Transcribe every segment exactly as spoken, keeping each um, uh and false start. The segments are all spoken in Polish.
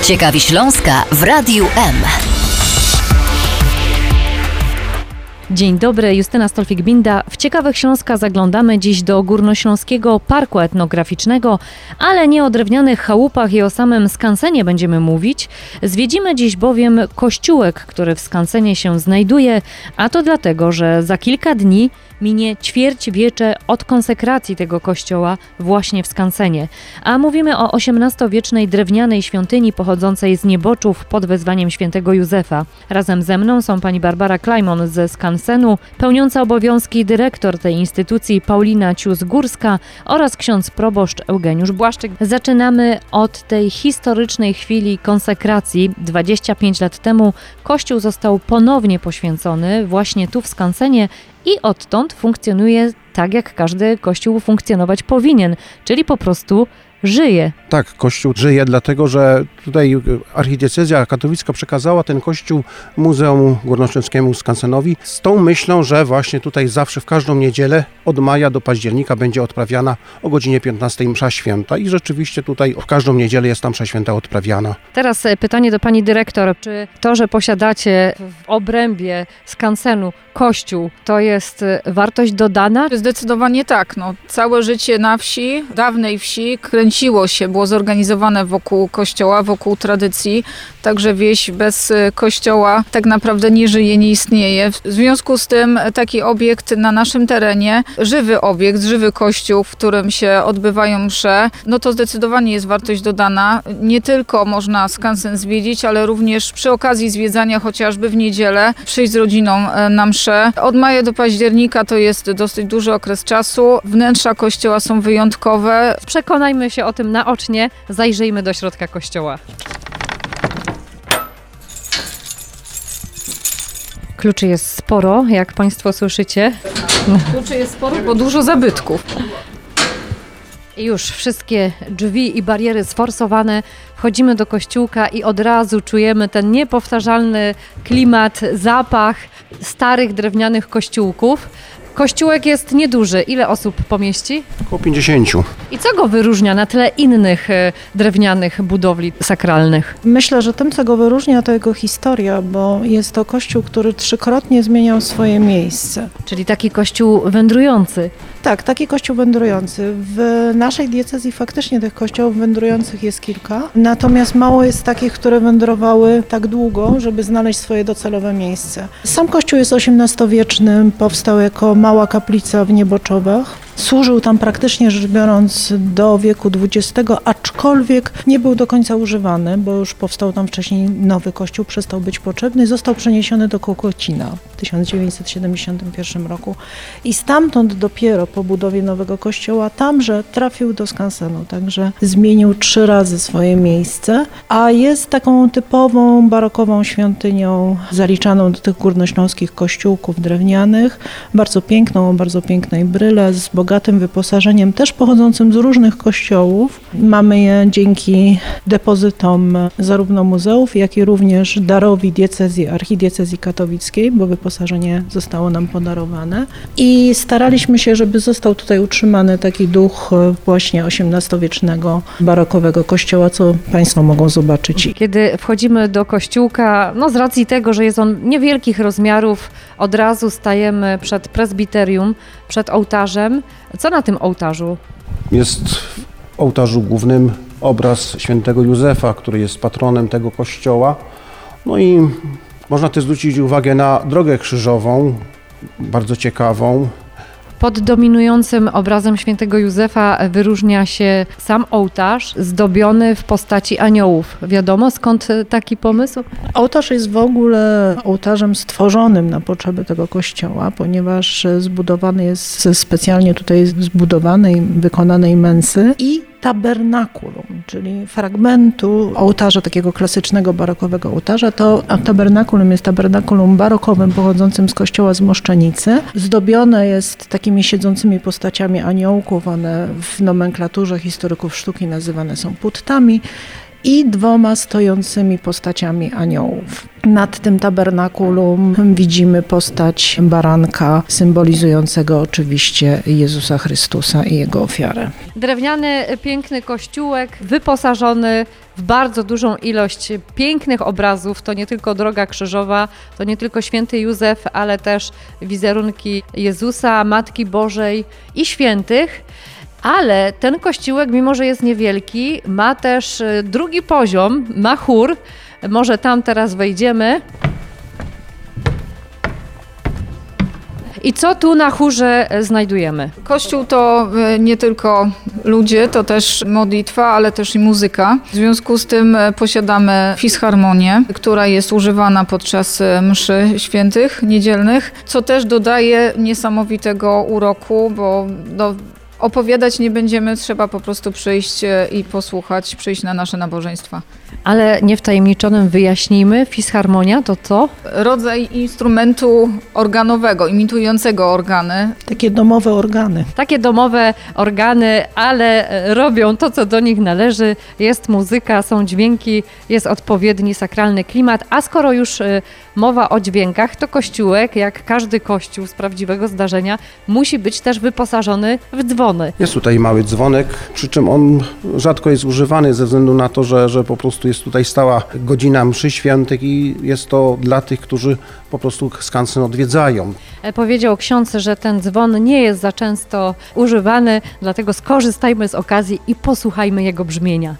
Ciekawi Śląska w Radiu M. Dzień dobry, Justyna Stolfik-Binda. W Ciekawych Śląska zaglądamy dziś do Górnośląskiego Parku Etnograficznego, ale nie o drewnianych chałupach i o samym skansenie będziemy mówić. Zwiedzimy dziś bowiem kościółek, który w skansenie się znajduje, a to dlatego, że za kilka dni minie ćwierćwiecze od konsekracji tego kościoła właśnie w skansenie. A mówimy o osiemnastowiecznej drewnianej świątyni pochodzącej z Nieboczów pod wezwaniem świętego Józefa. Razem ze mną są pani Barbara Klajmon ze skansenu, pełniąca obowiązki dyrektor tej instytucji Paulina Cius-Górska oraz ksiądz proboszcz Eugeniusz Błaszczyk. Zaczynamy od tej historycznej chwili konsekracji. dwadzieścia pięć lat temu kościół został ponownie poświęcony właśnie tu w skansenie i odtąd funkcjonuje tak, jak każdy kościół funkcjonować powinien, czyli po prostu żyje. Tak, Kościół żyje, dlatego że tutaj archidiecezja katowicka przekazała ten kościół Muzeum Górnośląskiemu Skansenowi z tą myślą, że właśnie tutaj zawsze w każdą niedzielę od maja do października będzie odprawiana o godzinie piętnastej msza święta i rzeczywiście tutaj w każdą niedzielę jest tam msza święta odprawiana. Teraz pytanie do pani dyrektor. Czy to, że posiadacie w obrębie skansenu kościół, to jest wartość dodana? Zdecydowanie tak. No, całe życie na wsi, dawnej wsi kręciło się, było zorganizowane wokół kościoła, wokół tradycji. Także wieś bez kościoła tak naprawdę nie żyje, nie istnieje. W związku z tym taki obiekt na naszym terenie, żywy obiekt, żywy kościół, w którym się odbywają msze, no to zdecydowanie jest wartość dodana. Nie tylko można skansen zwiedzić, ale również przy okazji zwiedzania chociażby w niedzielę przyjść z rodziną na msze. Od maja do października to jest dosyć duży okres czasu. Wnętrza kościoła są wyjątkowe. Przekonajmy się o tym naocznie, zajrzyjmy do środka kościoła. Kluczy jest sporo, jak państwo słyszycie. Kluczy jest sporo, bo dużo zabytków. I już wszystkie drzwi i bariery sforsowane. Wchodzimy do kościółka i od razu czujemy ten niepowtarzalny klimat, zapach starych drewnianych kościółków. Kościółek jest nieduży. Ile osób pomieści? Około pięćdziesięciu. I co go wyróżnia na tle innych e, drewnianych budowli sakralnych? Myślę, że tym, co go wyróżnia, to jego historia, bo jest to kościół, który trzykrotnie zmieniał swoje miejsce. Czyli taki kościół wędrujący. Tak, taki kościół wędrujący. W naszej diecezji faktycznie tych kościołów wędrujących jest kilka, natomiast mało jest takich, które wędrowały tak długo, żeby znaleźć swoje docelowe miejsce. Sam kościół jest osiemnastowieczny, powstał jako mała kaplica w Nieboczowach. Służył tam praktycznie rzecz biorąc do wieku dwudziestego, aczkolwiek nie był do końca używany, bo już powstał tam wcześniej nowy kościół, przestał być potrzebny, został przeniesiony do Kokocina w tysiąc dziewięćset siedemdziesiątym pierwszym roku i stamtąd dopiero po budowie nowego kościoła tamże trafił do skansenu, także zmienił trzy razy swoje miejsce, a jest taką typową barokową świątynią zaliczaną do tych górnośląskich kościółków drewnianych, bardzo piękną, o bardzo pięknej bryle, z bogatym wyposażeniem, też pochodzącym z różnych kościołów. Mamy je dzięki depozytom zarówno muzeów, jak i również darowi diecezji, archidiecezji katowickiej, bo wyposażenie zostało nam podarowane. I staraliśmy się, żeby został tutaj utrzymany taki duch właśnie osiemnastowiecznego barokowego kościoła, co państwo mogą zobaczyć. Kiedy wchodzimy do kościółka, no z racji tego, że jest on niewielkich rozmiarów, od razu stajemy przed prezbiterium, przed ołtarzem. Co na tym ołtarzu? Jest w ołtarzu głównym obraz świętego Józefa, który jest patronem tego kościoła. No i można też zwrócić uwagę na drogę krzyżową, bardzo ciekawą. Pod dominującym obrazem świętego Józefa wyróżnia się sam ołtarz zdobiony w postaci aniołów. Wiadomo, skąd taki pomysł? Ołtarz jest w ogóle ołtarzem stworzonym na potrzeby tego kościoła, ponieważ zbudowany jest ze specjalnie tutaj zbudowanej, wykonanej mensy i tabernakulum, czyli fragmentu ołtarza, takiego klasycznego barokowego ołtarza. To tabernakulum jest tabernakulum barokowym pochodzącym z kościoła z Moszczenicy. Zdobione jest takimi siedzącymi postaciami aniołków, one w nomenklaturze historyków sztuki nazywane są puttami. i dwoma stojącymi postaciami aniołów. Nad tym tabernakulum widzimy postać baranka symbolizującego oczywiście Jezusa Chrystusa i Jego ofiarę. Drewniany, piękny kościółek wyposażony w bardzo dużą ilość pięknych obrazów. To nie tylko Droga Krzyżowa, to nie tylko Święty Józef, ale też wizerunki Jezusa, Matki Bożej i świętych. Ale ten kościółek, mimo że jest niewielki, ma też drugi poziom, ma chór. Może tam teraz wejdziemy. I co tu na chórze znajdujemy? Kościół to nie tylko ludzie, to też modlitwa, ale też i muzyka. W związku z tym posiadamy fisharmonię, która jest używana podczas mszy świętych, niedzielnych, co też dodaje niesamowitego uroku, bo do opowiadać nie będziemy, trzeba po prostu przyjść i posłuchać, przyjść na nasze nabożeństwa. Ale niewtajemniczonym wyjaśnijmy, fisharmonia to co? Rodzaj instrumentu organowego, imitującego organy. Takie domowe organy. Takie domowe organy, ale robią to, co do nich należy. Jest muzyka, są dźwięki, jest odpowiedni sakralny klimat, a skoro już mowa o dźwiękach, to kościółek, jak każdy kościół z prawdziwego zdarzenia, musi być też wyposażony w dzwony. Jest tutaj mały dzwonek, przy czym on rzadko jest używany ze względu na to, że, że po prostu jest tutaj stała godzina mszy świętych i jest to dla tych, którzy po prostu skansen odwiedzają. Powiedział ksiądz, że ten dzwon nie jest za często używany, dlatego skorzystajmy z okazji i posłuchajmy jego brzmienia.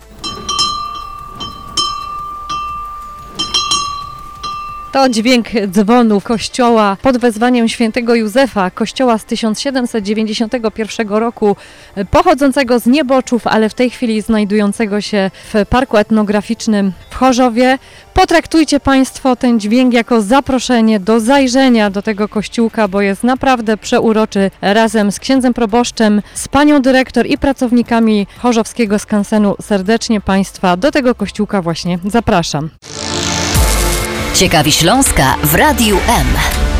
To dźwięk dzwonu kościoła pod wezwaniem świętego Józefa, kościoła z tysiąc siedemset dziewięćdziesiątego pierwszego roku, pochodzącego z Nieboczów, ale w tej chwili znajdującego się w Parku Etnograficznym w Chorzowie. Potraktujcie Państwo ten dźwięk jako zaproszenie do zajrzenia do tego kościółka, bo jest naprawdę przeuroczy. Razem z księdzem proboszczem, z panią dyrektor i pracownikami chorzowskiego skansenu serdecznie Państwa do tego kościółka właśnie zapraszam. Ciekawi Śląska w Radiu M.